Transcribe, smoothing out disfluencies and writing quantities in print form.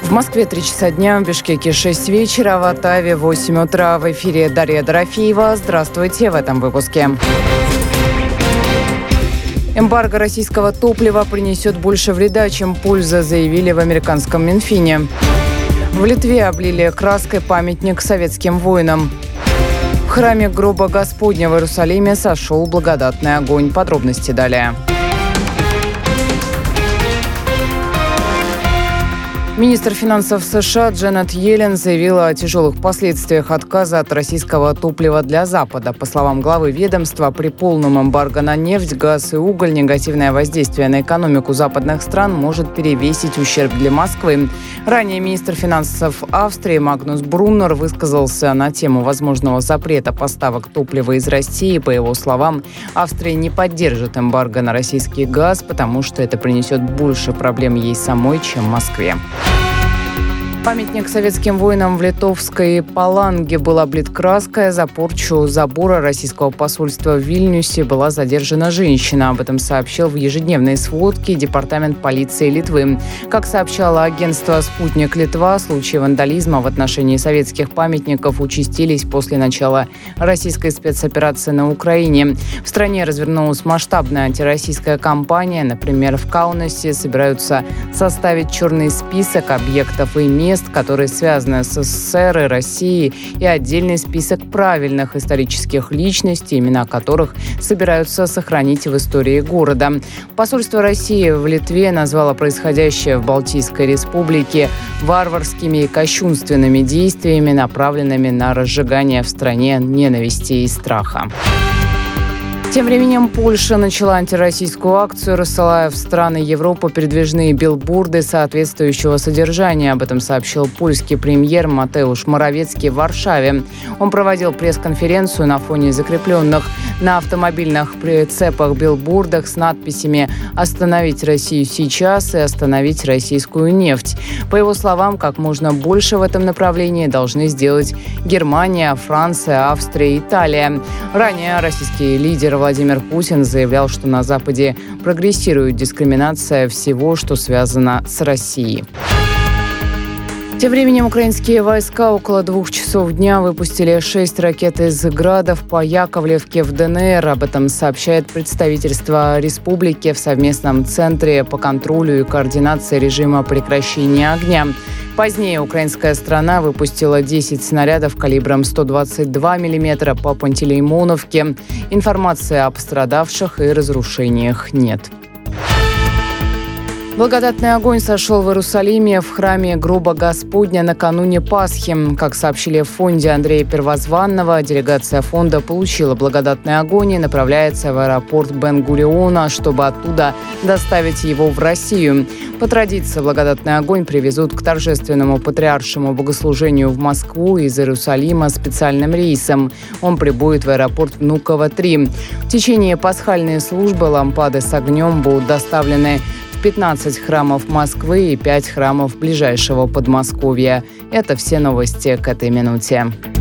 В Москве 3 часа дня, в Бишкеке 6 вечера, в Оттаве 8 утра. В эфире Дарья Дорофеева. Здравствуйте в этом выпуске. Эмбарго российского топлива принесет больше вреда, чем пользы, заявили в американском Минфине. В Литве облили краской памятник советским воинам. В храме гроба Господня в Иерусалиме сошел благодатный огонь. Подробности далее. Министр финансов США Джанет Йеллен заявила о тяжелых последствиях отказа от российского топлива для Запада. По словам главы ведомства, при полном эмбарго на нефть, газ и уголь негативное воздействие на экономику западных стран может перевесить ущерб для Москвы. Ранее министр финансов Австрии Магнус Бруннер высказался на тему возможного запрета поставок топлива из России. По его словам, Австрия не поддержит эмбарго на российский газ, потому что это принесет больше проблем ей самой, чем Москве. Памятник советским воинам в литовской Паланге был облит краской. За порчу забора российского посольства в Вильнюсе была задержана женщина. Об этом сообщил в ежедневной сводке Департамент полиции Литвы. Как сообщало агентство «Спутник Литва», случаи вандализма в отношении советских памятников участились после начала российской спецоперации на Украине. В стране развернулась масштабная антироссийская кампания. Например, в Каунасе собираются составить черный список объектов и мест, которые связаны с СССР и Россией, и отдельный список правильных исторических личностей, имена которых собираются сохранить в истории города. Посольство России в Литве назвало происходящее в Балтийской республике варварскими и кощунственными действиями, направленными на разжигание в стране ненависти и страха. Тем временем Польша начала антироссийскую акцию, рассылая в страны Европы передвижные билборды соответствующего содержания. Об этом сообщил польский премьер Матеуш Моровецкий в Варшаве. Он проводил пресс-конференцию на фоне закрепленных на автомобильных прицепах билбордах с надписями «Остановить Россию сейчас» и «Остановить российскую нефть». По его словам, как можно больше в этом направлении должны сделать Германия, Франция, Австрия и Италия. Ранее российский лидер Владимир Путин заявлял, что на Западе прогрессирует дискриминация всего, что связано с Россией. Тем временем украинские войска около 2 часов дня выпустили 6 ракет из «Градов» по Яковлевке в ДНР. Об этом сообщает представительство республики в совместном центре по контролю и координации режима прекращения огня. Позднее украинская сторона выпустила 10 снарядов калибром 122 мм по Пантелеймоновке. Информации о пострадавших и разрушениях нет. Благодатный огонь сошел в Иерусалиме в храме гроба Господня накануне Пасхи. Как сообщили в фонде Андрея Первозванного, делегация фонда получила благодатный огонь и направляется в аэропорт Бен-Гуриона, чтобы оттуда доставить его в Россию. По традиции, благодатный огонь привезут к торжественному патриаршему богослужению в Москву из Иерусалима специальным рейсом. Он прибудет в аэропорт Внуково-3. В течение пасхальной службы лампады с огнем будут доставлены в 15 храмов Москвы и 5 храмов ближайшего Подмосковья. Это все новости к этой минуте.